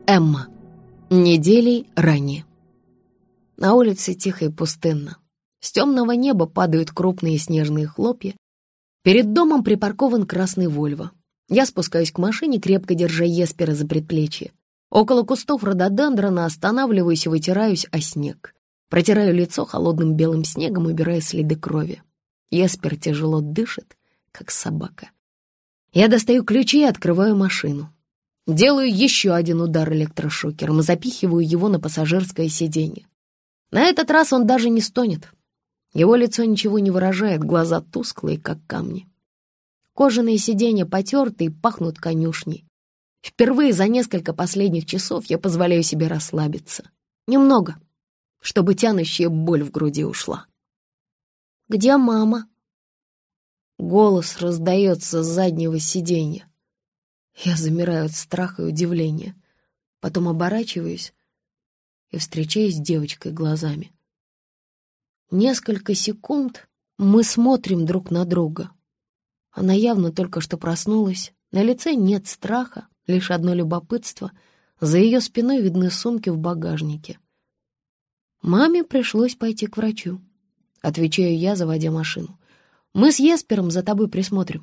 Эмма. Неделей ранее. На улице тихо и пустынно. С темного неба падают крупные снежные хлопья. Перед домом припаркован красный Вольво. Я спускаюсь к машине, крепко держа Еспера за предплечье. Около кустов рододендрона останавливаюсь и вытираюсь о снег. Протираю лицо холодным белым снегом, убирая следы крови. Еспер тяжело дышит, как собака. Я достаю ключи и открываю машину. Делаю еще один удар электрошокером и запихиваю его на пассажирское сиденье. На этот раз он даже не стонет. Его лицо ничего не выражает, глаза тусклые, как камни. Кожаные сиденья потерты и пахнут конюшней. Впервые за несколько последних часов я позволяю себе расслабиться. Немного, чтобы тянущая боль в груди ушла. «Где мама?» Голос раздается с заднего сиденья. Я замираю от страха и удивления. Потом оборачиваюсь и встречаюсь с девочкой глазами. Несколько секунд мы смотрим друг на друга. Она явно только что проснулась. На лице нет страха, лишь одно любопытство. За ее спиной видны сумки в багажнике. «Маме пришлось пойти к врачу», — отвечаю я, заводя машину. «Мы с Еспером за тобой присмотрим».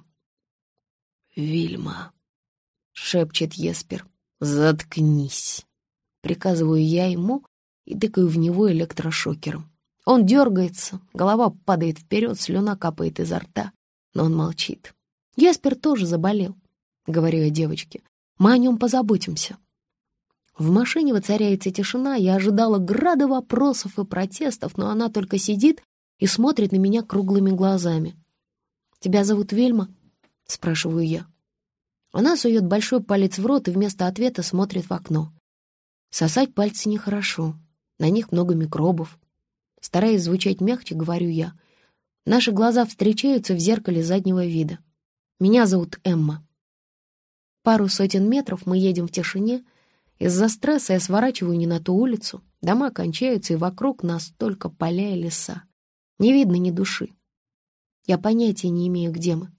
«Вильма», — шепчет Еспер, — «заткнись», — приказываю я ему и тыкаю в него электрошокером. Он дергается, голова падает вперед, слюна капает изо рта, но он молчит. «Еспер тоже заболел», — говорю я девочке. «Мы о нем позаботимся». В машине воцаряется тишина, я ожидала града вопросов и протестов, но она только сидит и смотрит на меня круглыми глазами. «Тебя зовут Вильма?» — спрашиваю я. Она сует большой палец в рот и вместо ответа смотрит в окно. Сосать пальцы нехорошо, на них много микробов. Стараясь звучать мягче, говорю я. Наши глаза встречаются в зеркале заднего вида. Меня зовут Эмма. Пару сотен метров мы едем в тишине. Из-за стресса я сворачиваю не на ту улицу. Дома кончаются, и вокруг нас только поля и леса. Не видно ни души. Я понятия не имею, где мы.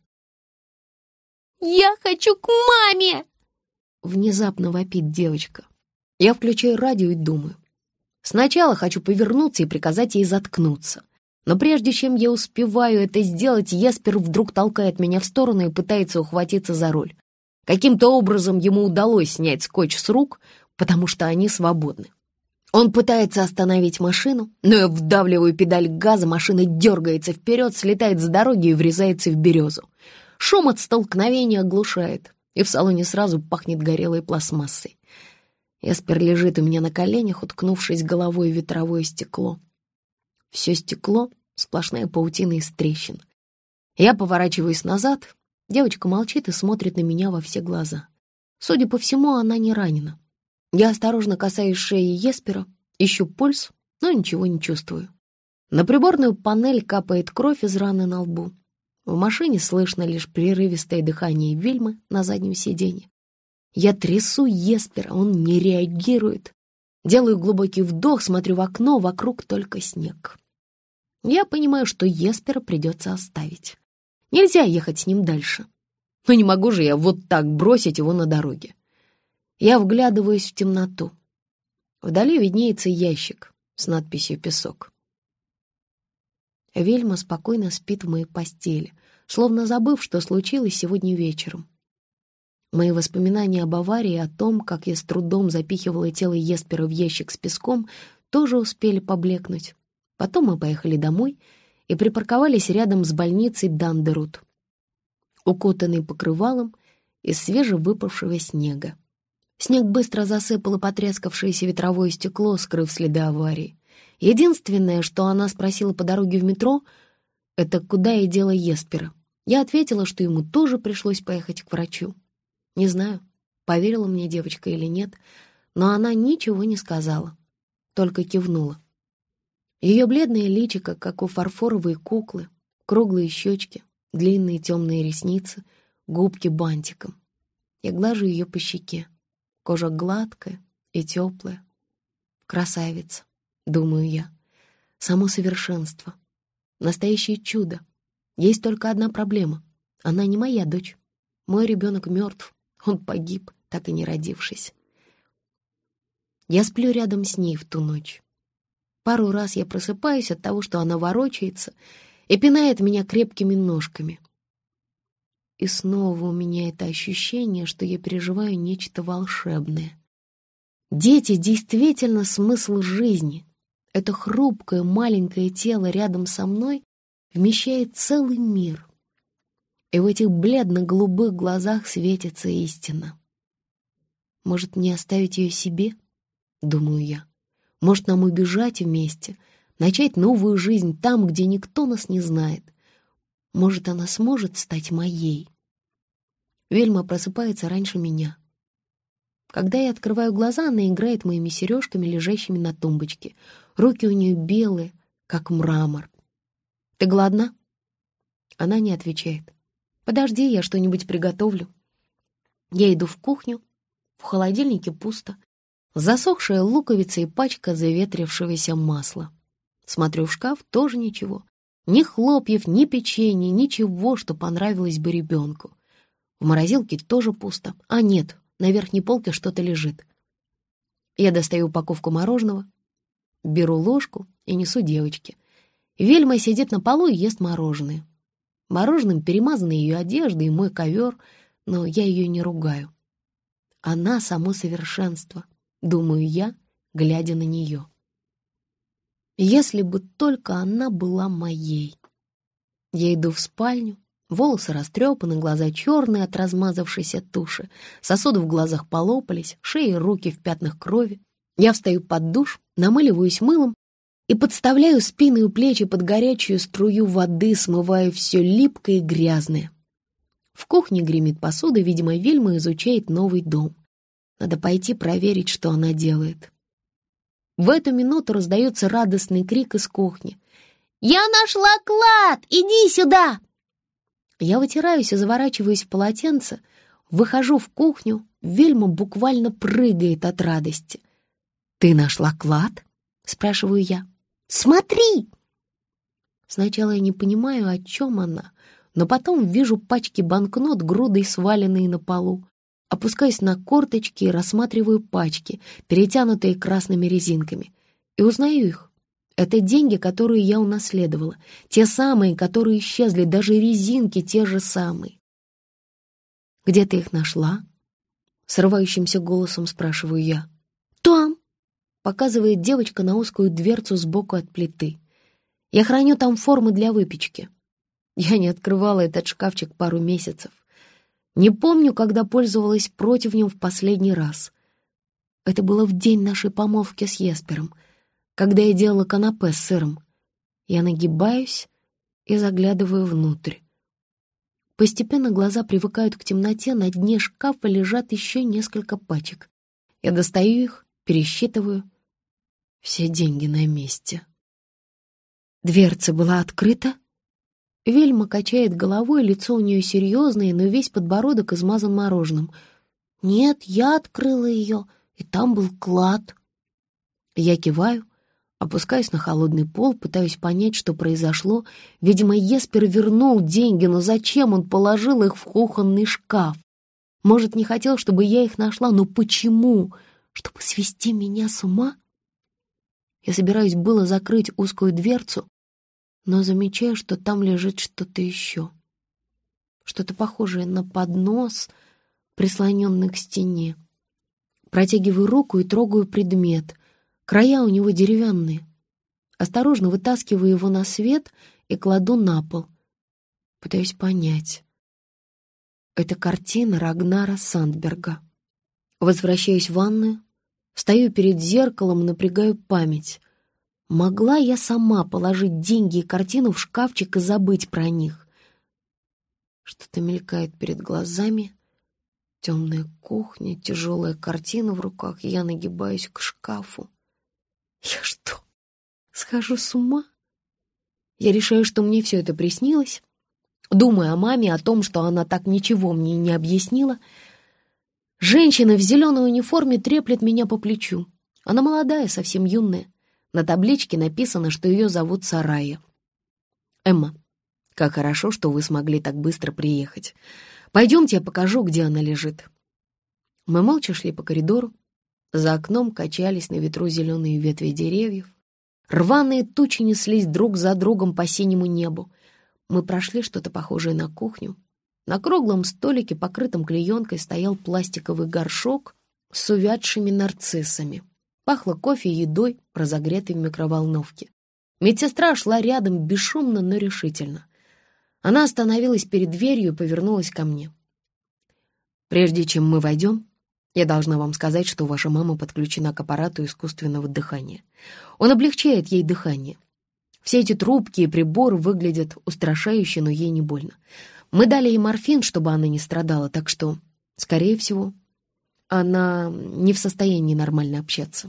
«Я хочу к маме!» Внезапно вопит девочка. Я включаю радио и думаю. Сначала хочу повернуться и приказать ей заткнуться. Но прежде чем я успеваю это сделать, Еспер вдруг толкает меня в сторону и пытается ухватиться за руль. Каким-то образом ему удалось снять скотч с рук, потому что они свободны. Он пытается остановить машину, но я вдавливаю педаль газа, машина дергается вперед, слетает с дороги и врезается в березу. Шум от столкновения оглушает, и в салоне сразу пахнет горелой пластмассой. Еспер лежит у меня на коленях, уткнувшись головой в ветровое стекло. Все стекло — сплошная паутина из трещин. Я поворачиваюсь назад. Девочка молчит и смотрит на меня во все глаза. Судя по всему, она не ранена. Я осторожно касаюсь шеи Еспера, ищу пульс, но ничего не чувствую. На приборную панель капает кровь из раны на лбу. В машине слышно лишь прерывистое дыхание Вильмы на заднем сиденье. Я трясу Еспера, он не реагирует. Делаю глубокий вдох, смотрю в окно, вокруг только снег. Я понимаю, что Еспера придется оставить. Нельзя ехать с ним дальше. Но не могу же я вот так бросить его на дороге. Я вглядываюсь в темноту. Вдали виднеется ящик с надписью «Песок». Вильма спокойно спит в моей постели, словно забыв, что случилось сегодня вечером. Мои воспоминания об аварии и о том, как я с трудом запихивала тело Еспера в ящик с песком, тоже успели поблекнуть. Потом мы поехали домой и припарковались рядом с больницей Дандерут, укутанный покрывалом из свежевыпавшего снега. Снег быстро засыпало потрескавшееся ветровое стекло, скрыв следы аварии. Единственное, что она спросила по дороге в метро, это куда я дела Еспера. Я ответила, что ему тоже пришлось поехать к врачу. Не знаю, поверила мне девочка или нет, но она ничего не сказала, только кивнула. Ее бледное личико, как у фарфоровой куклы, круглые щечки, длинные темные ресницы, губки бантиком. Я глажу ее по щеке. Кожа гладкая и теплая. Красавица, думаю я. Само совершенство. Настоящее чудо. Есть только одна проблема. Она не моя дочь. Мой ребенок мертв. Он погиб, так и не родившись. Я сплю рядом с ней в ту ночь. Пару раз я просыпаюсь от того, что она ворочается и пинает меня крепкими ножками. И снова у меня это ощущение, что я переживаю нечто волшебное. Дети действительно смысл жизни. Это хрупкое маленькое тело рядом со мной вмещает целый мир. И в этих бледно-голубых глазах светится истина. Может, не оставить ее себе? Думаю я. Может, нам убежать вместе, начать новую жизнь там, где никто нас не знает. Может, она сможет стать моей. Вельма просыпается раньше меня. Когда я открываю глаза, она играет моими сережками, лежащими на тумбочке. Руки у нее белые, как мрамор. «Ты голодна?» Она не отвечает. «Подожди, я что-нибудь приготовлю». Я иду в кухню. В холодильнике пусто. Засохшая луковица и пачка заветрившегося масла. Смотрю в шкаф, тоже ничего. Ни хлопьев, ни печенья, ничего, что понравилось бы ребенку. В морозилке тоже пусто. А нет, на верхней полке что-то лежит. Я достаю упаковку мороженого, беру ложку и несу девочке. Вельма сидит на полу и ест мороженое. Мороженым перемазаны ее одежда и мой ковер, но я ее не ругаю. Она само совершенство, думаю я, глядя на нее. Если бы только она была моей. Я иду в спальню, волосы растрепаны, глаза черные от размазавшейся туши, сосуды в глазах полопались, шея и руки в пятнах крови. Я встаю под душ, намыливаюсь мылом и подставляю спину и плечи под горячую струю воды, смывая все липкое и грязное. В кухне гремит посуда, видимо, Вельма изучает новый дом. Надо пойти проверить, что она делает. В эту минуту раздается радостный крик из кухни. «Я нашла клад! Иди сюда!» Я вытираюсь и заворачиваюсь в полотенце, выхожу в кухню, Вельма буквально прыгает от радости. «Ты нашла клад?» — спрашиваю я. «Смотри!» Сначала я не понимаю, о чем она, но потом вижу пачки банкнот, грудой сваленные на полу. Опускаюсь на корточки и рассматриваю пачки, перетянутые красными резинками, и узнаю их. Это деньги, которые я унаследовала, те самые, которые исчезли, даже резинки те же самые. «Где ты их нашла?» — срывающимся голосом спрашиваю я. «Там!» — показывает девочка на узкую дверцу сбоку от плиты. «Я храню там формы для выпечки. Я не открывала этот шкафчик пару месяцев. Не помню, когда пользовалась противнем в последний раз. Это было в день нашей помолвки с Еспером, когда я делала канапе с сыром. Я нагибаюсь и заглядываю внутрь. Постепенно глаза привыкают к темноте, на дне шкафа лежат еще несколько пачек. Я достаю их, пересчитываю. Все деньги на месте. Дверца была открыта. Вельма качает головой, лицо у нее серьезное, но весь подбородок измазан мороженым. «Нет, я открыла ее, и там был клад». Я киваю, опускаюсь на холодный пол, пытаюсь понять, что произошло. Видимо, Еспер вернул деньги, но зачем он положил их в кухонный шкаф? Может, не хотел, чтобы я их нашла, но почему? Чтобы свести меня с ума? Я собираюсь было закрыть узкую дверцу, но замечаю, что там лежит что-то еще. Что-то похожее на поднос, прислоненный к стене. Протягиваю руку и трогаю предмет. Края у него деревянные. Осторожно вытаскиваю его на свет и кладу на пол. Пытаюсь понять. Это картина Рагнара Сандберга. Возвращаюсь в ванную, стою перед зеркалом, напрягаю память. Могла я сама положить деньги и картину в шкафчик и забыть про них? Что-то мелькает перед глазами. Темная кухня, тяжелая картина в руках. Я нагибаюсь к шкафу. Я что, схожу с ума? Я решаю, что мне все это приснилось. Думаю о маме, о том, что она так ничего мне не объяснила. Женщина в зеленой униформе треплет меня по плечу. Она молодая, совсем юная. На табличке написано, что ее зовут Сарая. «Эмма, как хорошо, что вы смогли так быстро приехать. Пойдемте, я покажу, где она лежит». Мы молча шли по коридору. За окном качались на ветру зеленые ветви деревьев. Рваные тучи неслись друг за другом по синему небу. Мы прошли что-то похожее на кухню. На круглом столике, покрытом клеенкой, стоял пластиковый горшок с увядшими нарциссами. Пахло кофе и едой, разогретой в микроволновке. Медсестра шла рядом бесшумно, но решительно. Она остановилась перед дверью и повернулась ко мне. «Прежде чем мы войдем, я должна вам сказать, что ваша мама подключена к аппарату искусственного дыхания. Он облегчает ей дыхание. Все эти трубки и приборы выглядят устрашающе, но ей не больно. Мы дали ей морфин, чтобы она не страдала, так что, скорее всего, она не в состоянии нормально общаться».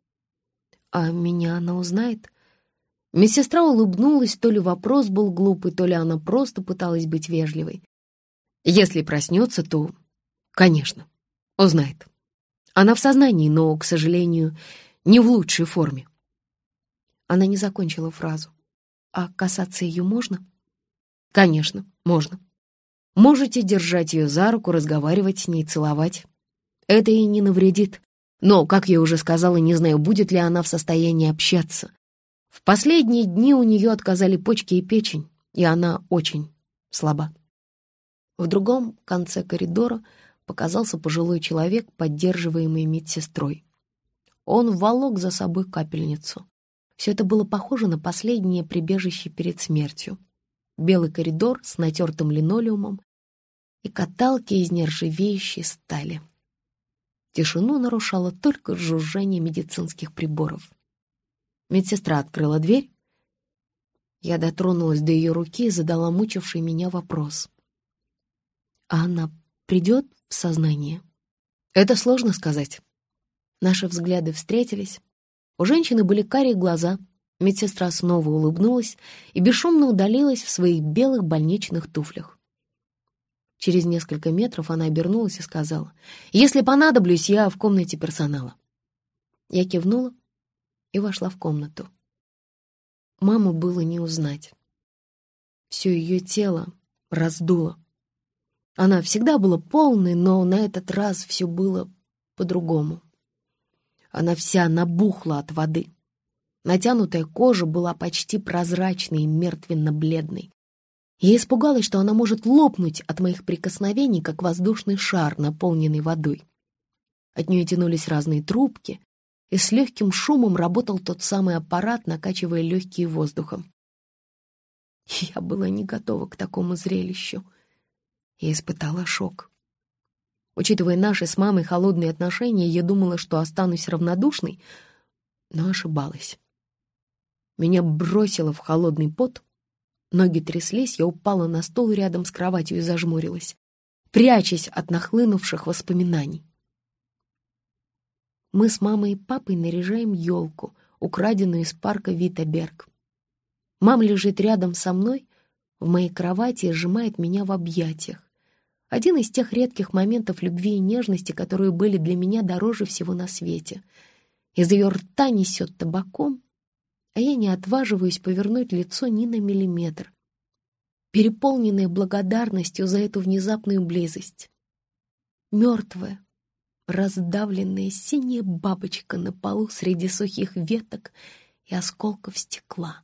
«А меня она узнает?» Медсестра улыбнулась, то ли вопрос был глупый, то ли она просто пыталась быть вежливой. «Если проснется, то, конечно, узнает. Она в сознании, но, к сожалению, не в лучшей форме». Она не закончила фразу. «А касаться ее можно?» «Конечно, можно. Можете держать ее за руку, разговаривать с ней, целовать. Это ей не навредит. Но, как я уже сказала, не знаю, будет ли она в состоянии общаться. В последние дни у нее отказали почки и печень, и она очень слаба». В другом конце коридора показался пожилой человек, поддерживаемый медсестрой. Он волок за собой капельницу. Все это было похоже на последнее прибежище перед смертью. Белый коридор с натертым линолеумом и каталки из нержавеющей стали. Тишину нарушало только жужжание медицинских приборов. Медсестра открыла дверь. Я дотронулась до ее руки и задала мучивший меня вопрос. «А она придет в сознание?» «Это сложно сказать». Наши взгляды встретились. У женщины были карие глаза. Медсестра снова улыбнулась и бесшумно удалилась в своих белых больничных туфлях. Через несколько метров она обернулась и сказала: «Если понадоблюсь, я в комнате персонала». Я кивнула и вошла в комнату. Маму было не узнать. Все ее тело раздуло. Она всегда была полной, но на этот раз все было по-другому. Она вся набухла от воды. Натянутая кожа была почти прозрачной и мертвенно-бледной. Я испугалась, что она может лопнуть от моих прикосновений, как воздушный шар, наполненный водой. От нее тянулись разные трубки, и с легким шумом работал тот самый аппарат, накачивая легкие воздухом. Я была не готова к такому зрелищу. Я испытала шок. Учитывая наши с мамой холодные отношения, я думала, что останусь равнодушной, но ошибалась. Меня бросило в холодный пот, ноги тряслись, я упала на стол рядом с кроватью и зажмурилась, прячась от нахлынувших воспоминаний. Мы с мамой и папой наряжаем елку, украденную из парка Вита-Берг. Мама лежит рядом со мной в моей кровати и сжимает меня в объятиях. Один из тех редких моментов любви и нежности, которые были для меня дороже всего на свете. Из ее рта несет табаком, а я не отваживаюсь повернуть лицо ни на миллиметр, переполненная благодарностью за эту внезапную близость. Мертвая, раздавленная синяя бабочка на полу среди сухих веток и осколков стекла.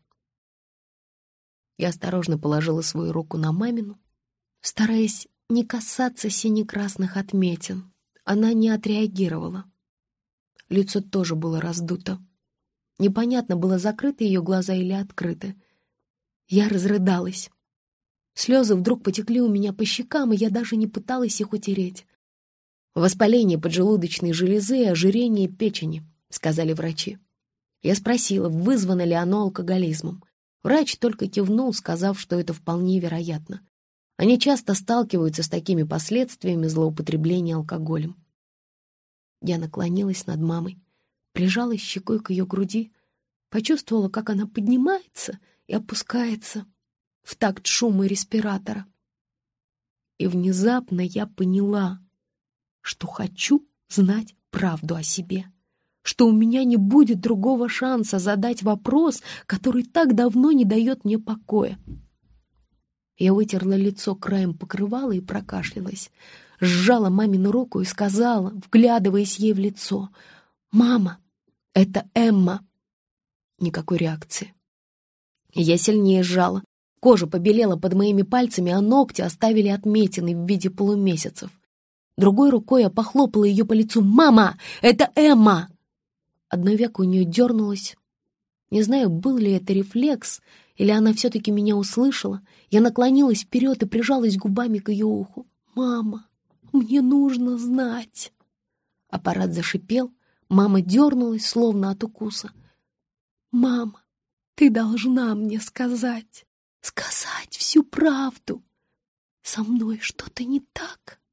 Я осторожно положила свою руку на мамину, стараясь не касаться сине-красных отметин. Она не отреагировала. Лицо тоже было раздуто. Непонятно, было закрыты ее глаза или открыты. Я разрыдалась. Слезы вдруг потекли у меня по щекам, и я даже не пыталась их утереть. «Воспаление поджелудочной железы и ожирение печени», — сказали врачи. Я спросила, вызвано ли оно алкоголизмом. Врач только кивнул, сказав, что это вполне вероятно. Они часто сталкиваются с такими последствиями злоупотребления алкоголем. Я наклонилась над мамой, прижалась щекой к ее груди, почувствовала, как она поднимается и опускается в такт шума респиратора. И внезапно я поняла, что хочу знать правду о себе, что у меня не будет другого шанса задать вопрос, который так давно не дает мне покоя. Я вытерла лицо краем покрывала и прокашлялась, сжала мамину руку и сказала, вглядываясь ей в лицо: «Мама, это Эмма!» Никакой реакции. Я сильнее сжала. Кожа побелела под моими пальцами, а ногти оставили отметины в виде полумесяцев. Другой рукой я похлопала ее по лицу. «Мама, это Эмма!» Одно веко у нее дернулось. Не знаю, был ли это рефлекс, или она все-таки меня услышала. Я наклонилась вперед и прижалась губами к ее уху. «Мама, мне нужно знать!» Аппарат зашипел. Мама дернулась, словно от укуса. «Мама, ты должна мне сказать всю правду. Со мной что-то не так?»